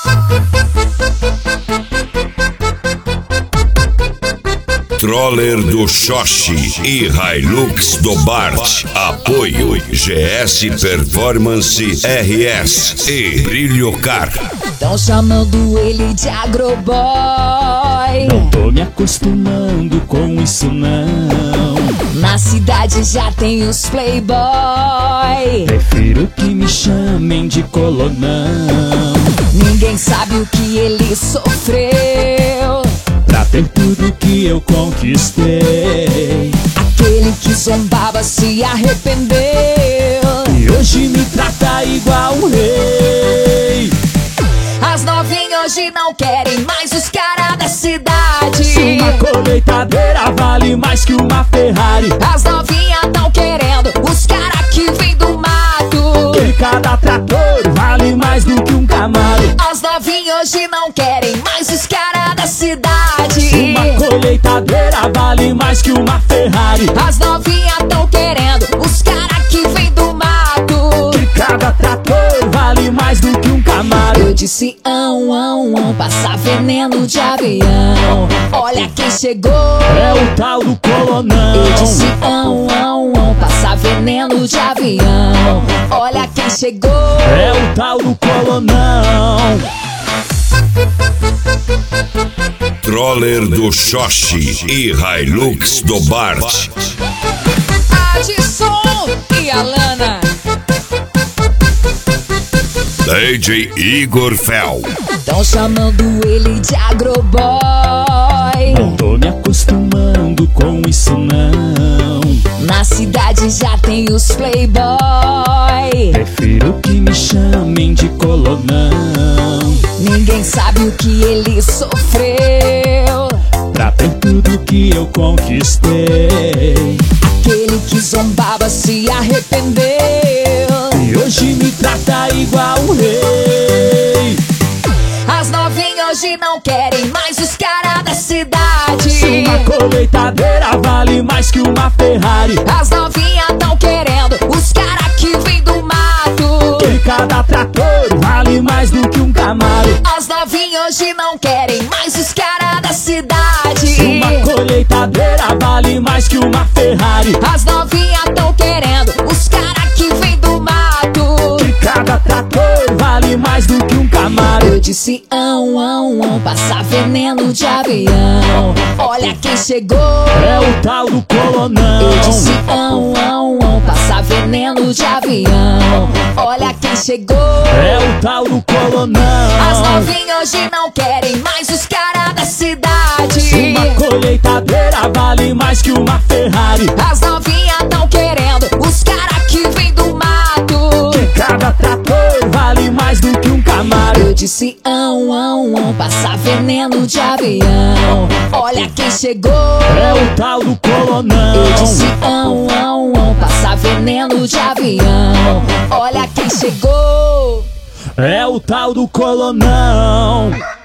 Troller do Xoxi e Hilux do Bart. Apoio GS Performance RS e Brilho Car. Tão chamando ele de agroboy. Não tô me acostumando com isso não. Na cidade já tem os playboy. Prefiro que me chamem de colonão. Ninguém sabe o que ele sofreu pra ter tudo que eu conquistei. Aquele que zombava se arrependeu e hoje me trata igual um rei. As novinhas hoje não querem mais os caras da cidade. Uma colheitadeira vale mais que uma Ferrari. As novinhas tão querendo os caras que vem do mato. Que cada trator vale mais do que um Camaro. As novinhas hoje não querem mais os caras da cidade. Uma colheitadeira vale mais que uma Ferrari. As novinhas tão querendo os caras que vem do mato. Que cada trator vale mais do que um Camaro. Eu disse passa veneno de avião. Olha quem chegou, é o tal do colonão. Eu disse passa veneno de avião. Olha quem chegou, é o tal do colonão. Troller do Xoxi e Hilux do Bart. Adson e Alana. DJ Igor Fel. Tão chamando ele de agroboy. Não tô me acostumando com isso não. Na cidade já tem os playboy. Prefiro que me chamem de colonão. Ninguém sabe o que ele sofreu pra ter tudo que eu conquistei. Aquele que zombava se arrependeu e hoje me trata igual um rei. As novinhas hoje não querem mais os caras da cidade. Uma colheitadeira vale mais que uma Ferrari. As novinhas tão querendo os caras que vem do mato. Que cada trator vale mais do que um Camaro. As novinhas hoje não querem mais os caras da cidade. Uma colheitadeira vale mais que uma Ferrari. As novinhas tão querendo os caras que vem do mato. Que cada trator vale mais do que um Camaro. Eu disse passa veneno de avião. Olha quem chegou, é o tal do colonão. Eu disse passa veneno de avião. Olha quem chegou, é o tal do colonão. As novinhas hoje não querem mais os caras da cidade. Uma colheitadeira vale mais que uma Ferrari. As novinhas tão querendo os caras que vem do mato. Que cada trator vale mais do que um Camaro. Eu disse passa veneno de avião. Olha quem chegou, é o tal do colonão. Eu disse passa veneno de avião. Olha quem chegou, é o tal do colonão.